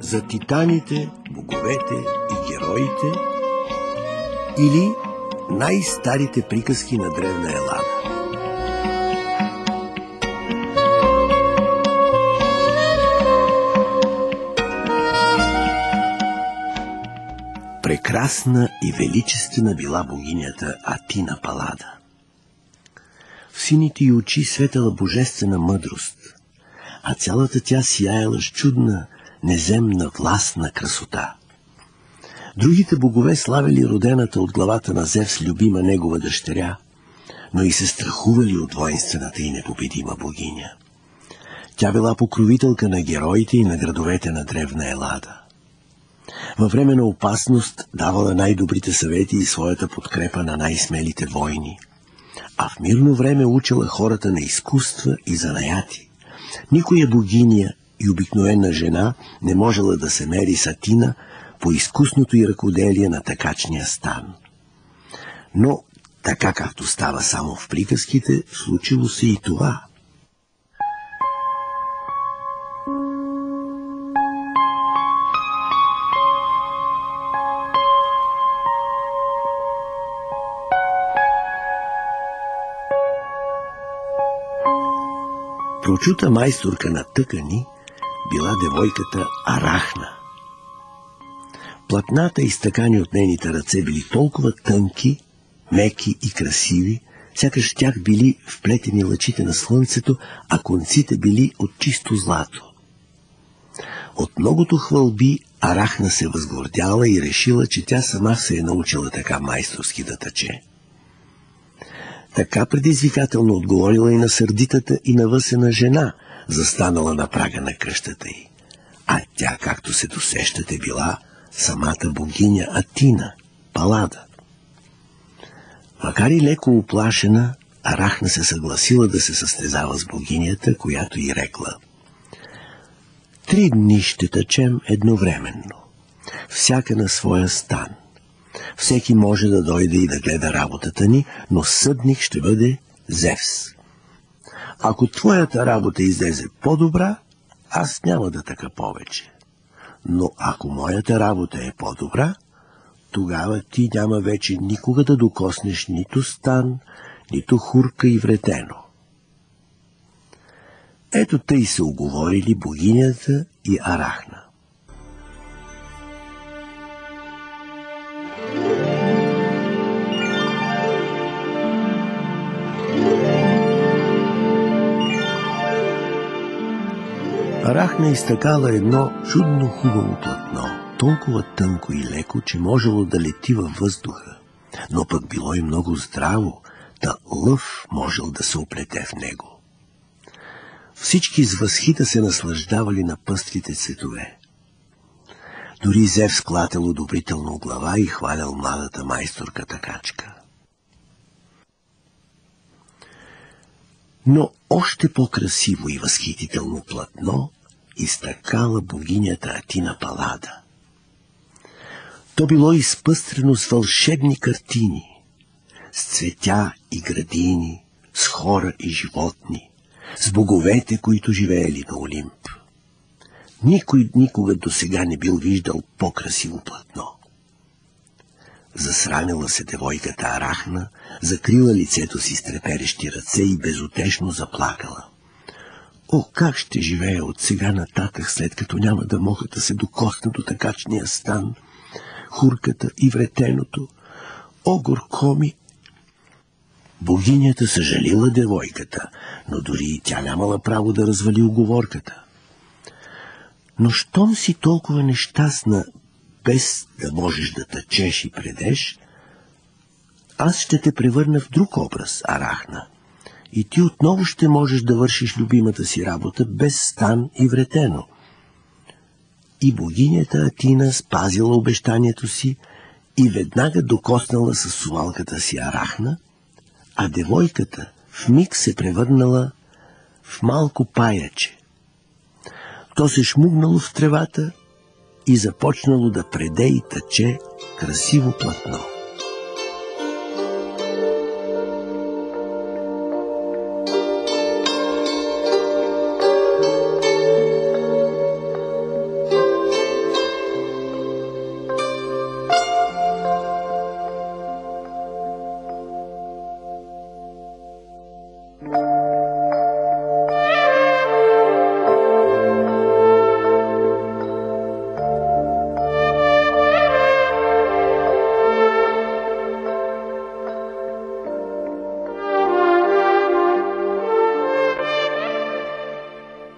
за титаните, боговете и героите или най-старите приказки на древна Елада. Прекрасна и величествена била богинята Атина Палада. В сините й очи светела божествена мъдрост, а цялата тя сияела с чудна, неземна, властна красота. Другите богове славили родената от главата на Зевс любима негова дъщеря, но и се страхували от воинствената и непобедима богиня. Тя била покровителка на героите и на градовете на древна Елада. Във време на опасност давала най-добрите съвети и своята подкрепа на най-смелите войни, а в мирно време учила хората на изкуства и занаяти. Никоя богиня и обикновена жена не можела да се мери с Атина по изкусното й ръкоделие на такачния стан. Но, така както става само в приказките, случило се и това. Прочута майсторка на тъкани била девойката Арахна. Платната, изтъкани от нейните ръце, били толкова тънки, меки и красиви, сякаш тях били вплетени лъчите на слънцето, а конците били от чисто злато. От многото хвалби Арахна се възгордяла и решила, че тя сама се е научила така майсторски да тъче. Така предизвикателно отговорила и на сърдитата и навъсена жена, застанала на прага на къщата й. А тя, както се досещате, била самата богиня Атина, Палада. Макар и леко уплашена, Арахна се съгласила да се състезава с богинята, която й рекла: 3 дни ще тъчем едновременно, всяка на своя стан. Всеки може да дойде и да гледа работата ни, но съдник ще бъде Зевс. Ако твоята работа излезе по-добра, аз няма да тъка повече. Но ако моята работа е по-добра, тогава ти няма вече никога да докоснеш нито стан, нито хурка и вретено. Ето тъй се уговорили богинята и Арахна. Арахна изтъкала едно чудно хубаво платно, толкова тънко и леко, че можело да лети във въздуха, но пък било и много здраво, та лъв можел да се оплете в него. Всички с възхита се наслаждавали на пъстрите цветове. Дори Зевс клател одобрително глава и хвалял младата майсторка такачка. Но още по-красиво и възхитително платно изтъкала богинята Атина Палада. То било изпъстрено с вълшебни картини, с цветя и градини, с хора и животни, с боговете, които живеели на Олимп. Никой никога досега не бил виждал по-красиво платно. Засрамила се девойката Арахна, закрила лицето си с треперещи ръце и безутешно заплакала. О, как ще живея от сега нататък, след като няма да мога да се докосна до такачния стан, хурката и вретеното? О, горко ми! Богинята съжалила девойката, но дори и тя нямала право да развали уговорката. Но щом си толкова нещастна, без да можеш да тъчеш и предеш, аз ще те превърна в друг образ, Арахна, и ти отново ще можеш да вършиш любимата си работа без стан и вретено. И богинята Атина спазила обещанието си и веднага докоснала със сувалката си Арахна, а девойката вмиг се превърнала в малко паяче. То се шмугнало в тревата и започнало да преде и тъче красиво платно.